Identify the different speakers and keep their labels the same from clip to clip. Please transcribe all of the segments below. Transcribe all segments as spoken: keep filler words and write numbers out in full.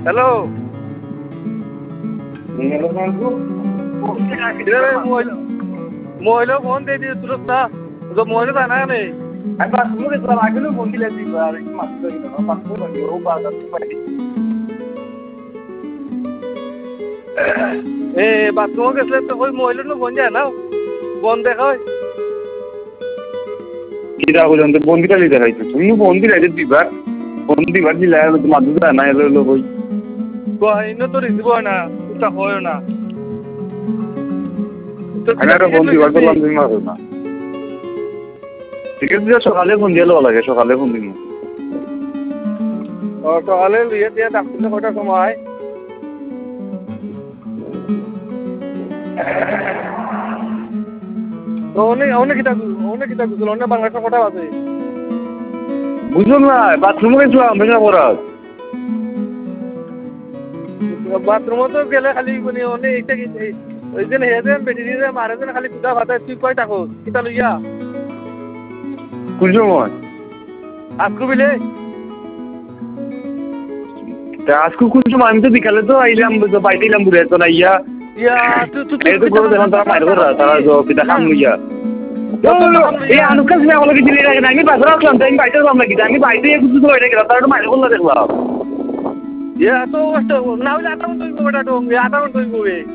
Speaker 1: hello মহিলা phone দিয়ে দিয়ে তুলস না তো মহিলা জানা নেই এ বাথরুমে গেছিলে তো ওই মহিলা ফোন যায় না ফোন দেখা হয়
Speaker 2: কিরা বললাম তো বন্দিটা লিখে রাখছো তুমি বন্দি রাখছো দিবার বন্দি দিবার দিলে তোমার দুধ না এলো এলো বই
Speaker 1: ইনো তো রিসিভ হয় না ওটা হয় না
Speaker 2: আমি একটা ফোন দিবার করলাম তুমি মারো না ঠিক আছে সকালে ফোন দিয়ে লওয়া লাগে সকালে ফোন দিব
Speaker 1: ও সকালে লিয়ে দিয়ে ডাক্তার কটার সময় অনেক অনেক কিতা অনেক কিতা গুছিল অনেক বাংলাদেশের কটা আছে
Speaker 2: বুঝলাম না বাথরুমে গেছিলাম ভেঙে পড়া
Speaker 1: বাথরুমে তো গেলে খালি মানে অনেক এইটা ওই দিন হে দেন বেটি দিয়ে মারে দেন খালি কুদা ভাতা তুই কয় থাকো কিতা লইয়া
Speaker 2: কোন সময়
Speaker 1: আজকু বিলে
Speaker 2: আজকে কোন সময় আমি তো বিকালে তো আইলাম বাইতে এলাম বুড়ে তো না ইয়া
Speaker 1: ইয়া তুই তুই
Speaker 2: এই তো করে দেখলাম তারা মাইর করা তারা পিতা খাম লইয়া এই আনুকাস না বলে কিছু নেই আমি বাজারে আসলাম তাই আমি বাইতে আসলাম নাকি আমি বাইতে কিছু তো বাইরে গেলাম তারা মাইর করলা দেখলাম
Speaker 1: ইয়া তো না হলে আধা ঘন্টা হইব বেটা তো আধা ঘন্টা হইব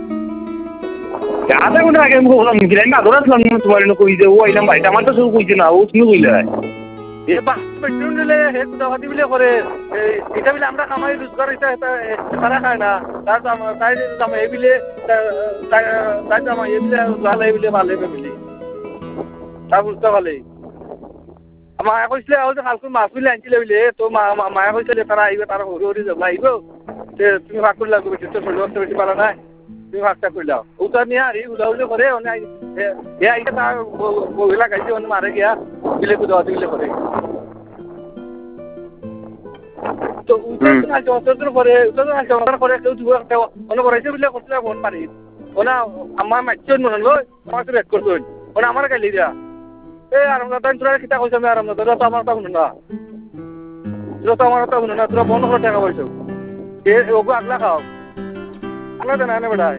Speaker 2: আধা ঘন্টা আগে আমি বললাম কি আমি বাজারে আসলাম তোমার কই যে ও আইলাম বাইতে আমার তো শুরু কইছে না ও তুমি কইলে
Speaker 1: এ বাস পেট্রোল দিলে হে কুদাবাতি বিলে করে এটা বিলে আমরা কামাই রোজগার এটা তারা খায় না তার তাই দাম এই বিলে তাই দাম এই বিলে লাল এই বিলে ভালো বিলে তা বুঝতে পারলে মায়ে কৈছিলে আৰু যে কালকে মাছ বিলে আনিছিলে বিলে তো মায়ে কৈছিলে তারা আহিব তারা হরি হরি যাব আহিব তুমি ভাগ করে লাগবে বেশি তো ষোলো বছর বেশি পারা নাই তুমি ভাগটা করে লাও ওটা নিয়ে আর উদাউলি করে অনেক এ আইটা তার বহিলা গাইছে অনেক মারে গিয়া বিলে কুদাবাতি বিলে করে তো উত্তর না জন্তর করে উত্তর না জন্তর করে কেউ দিব একটা অন্য করাইছে বিলে করতে ফোন পারি ওনা আমার মাইচন মন লই আমার তো ব্যাক করতে ওনা আমার গালি দিয়া এই আরাম না তাই তোরা কিতা কইছ আমি আরাম না তোরা তো আমার তা শুনো না তোরা তো আমার তা শুনো না তোরা বন্ধ করে টাকা পয়সা এ ওগো আগলা খাও আনা দেনা না বেটা